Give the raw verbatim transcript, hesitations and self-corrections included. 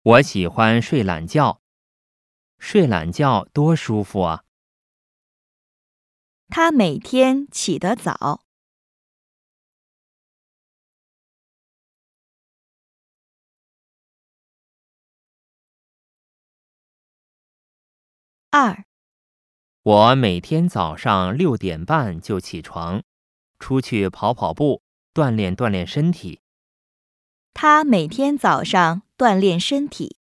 我喜欢睡懒觉，睡懒觉多舒服啊！ 他每天起得早。二， 我每天早上六点半就起床，出去跑跑步，锻炼锻炼身体。 他每天早上锻炼身体。